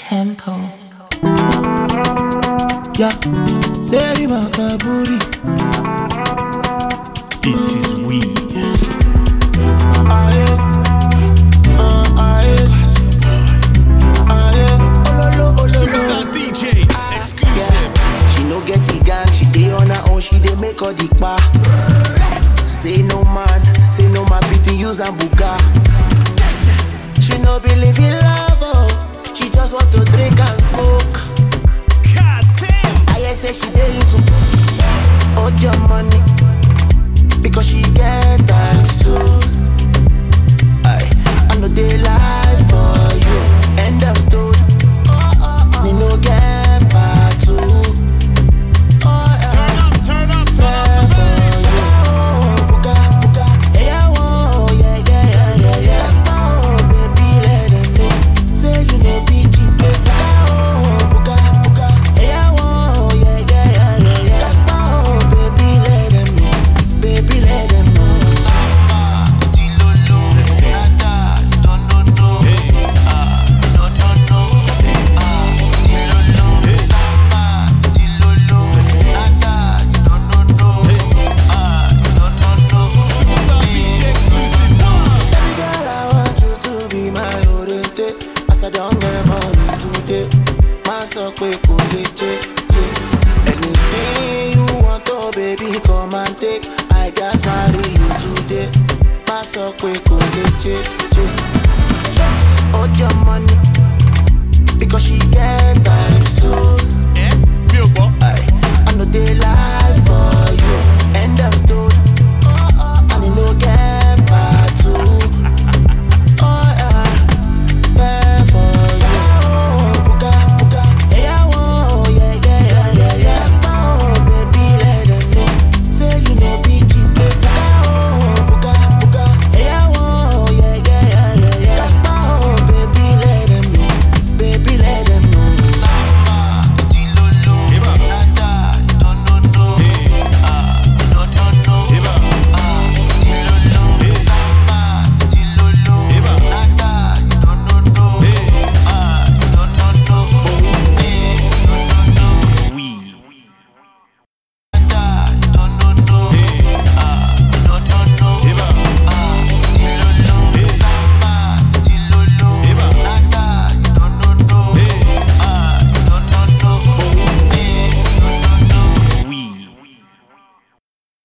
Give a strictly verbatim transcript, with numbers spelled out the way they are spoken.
tempo. Yeah, say Makaburi. It is we. Aye, uh, aye, aye. Ololo, ololo. Superstar D J, exclusive. Yeah. She no get the gang, she dey on her own, she dey make all the pa. Say no man, say no man fit use and buga. She no believe in love, oh. She just want to drink and smoke. God damn. I say she dey into hold your money because she get thanks too. I I know they lie for you. End of story. Me no get part two. Oh, Turn up, turn up, turn up the bass. Buga, buga, yeah, oh, yeah, yeah, yeah, yeah, yeah. Oh, baby, let them know. Say you know be cheap, buga, oh, buga, buga, yeah, oh, yeah, yeah, yeah, yeah, yeah. Oh, baby, let them know. Baby, let them know. Samba, dilolo, nada, no, no, no. Ah, no, no, no. Ah, dilolo, samba, dilolo, nada, no, no, no. Ah, no, no, no. Superstar D J, exclusive. Baby girl, I want you to be my oriente. As I don't get money today, my soul quick, cool,